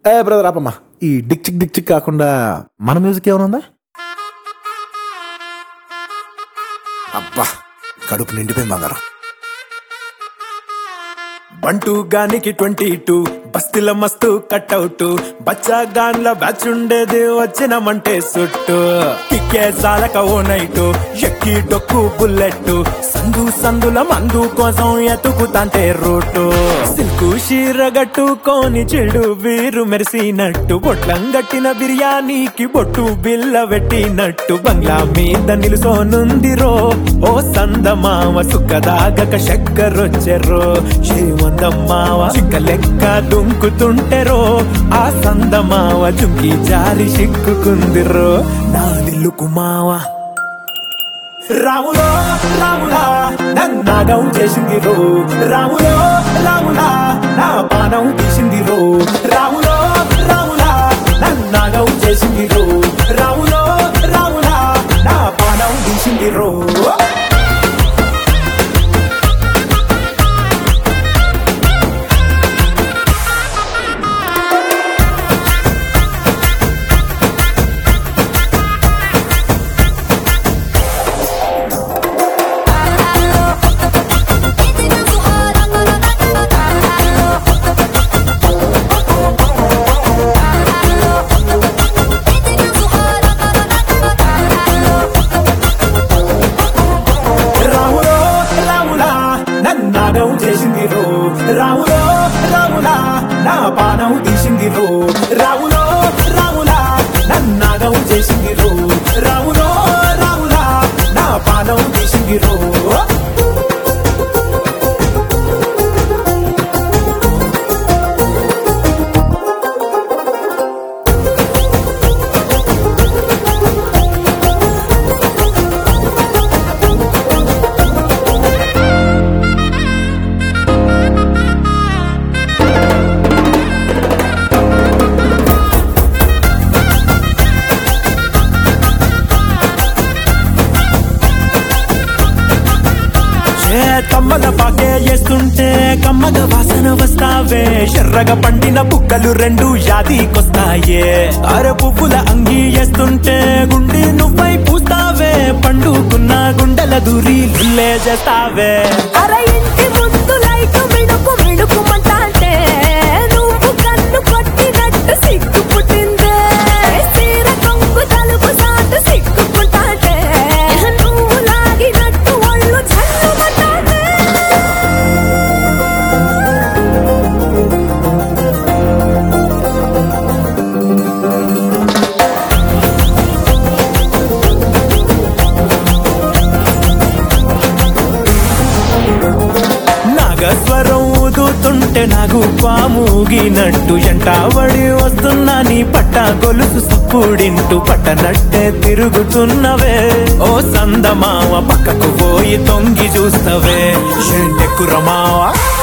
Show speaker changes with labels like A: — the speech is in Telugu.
A: ఏ బ్రదర్ ఆపమ్మా, ఈ డిక్ చిక్ కాకుండా మన మ్యూజిక్ ఏమైనా ఉందా? అబ్బా కడుపు నిండిపోయింది బంగారం. బంటూ గానికి 22 బస్తీల మస్తు కట్అవుట్, బచ్చా గాన్ల బ్యాచ్ ఉండేది వచ్చినమంటే సుట్టు. కిక్కే చాలక ఓ నైటు ఎక్కి డొక్కు బుల్లెట్, సందుల మందు కోసం ఎతుకుతాంటే రూటు. సిల్కు షీర గట్టుకోని చెడు వీరు మెరిసినట్టు, బొట్లం గట్టిన బిర్యానీకి బొట్టు బిల్ల పెట్టినట్టు, బంగ్లా మీద నిలుసోనుందిరో ఓ సందమావ. సుక్కదాగక చక్కరొచ్చెరో శ్రీమందమ్మావ, చిక్క లెక్క దుంకుతుంటెరో ఆ సందమావ. జుంకి జారి సిక్కుకుందిరో నా దిల్లుకు మావ. రాములో రాములా నన్నాగం చేసింది రో, రాములో రాములా నా పానం తీసింది రో. రాములో రాములా నన్నాగం చేసింది రో, రాములో రాములా నా పానం తీసింది రో. చేసింది రో, రాములో రాములా నా పానం తీసింది రో. రాములో రాములా నన్నాగం చేసింది రో, రాములో రాములా నా పానం తీసింది రో. కమ్మల పాకే చేస్తుంటే కమ్మగ వాసన వస్తావే, ఎర్రగా పండిన బుక్కలు రెండు యాదికొస్తాయే. అర పువ్వుల అంగి వేస్తుంటే గుండి నువ్వై పూస్తావే, పండుకున్న గుండెల దూరి లుల్లే చేస్తావే.
B: అరే ఇంటి ముందు లైట్ మిడుకు మిడుకుమంటే నువ్వు కన్ను కొట్టినట్టు సిగ్గు పుట్టిందే. సీర కొంగు తలుపు సాటు సిగ్గుకుంటాంటే నువ్వు లాగినట్టు ఒళ్ళు చల్లుమంటాంటే.
A: నాగస్వరం ఊదుతుంటే నాకు పాముగినట్టు, ఎంటావడి వస్తున్నా నీ పట్ట గొలుసు సప్పుడింటూ, పట్టనట్టే తిరుగుతున్నవే ఓ సందమావ. పక్కకు పోయి తొంగి చూస్తవే షెంటెక్కురమావా.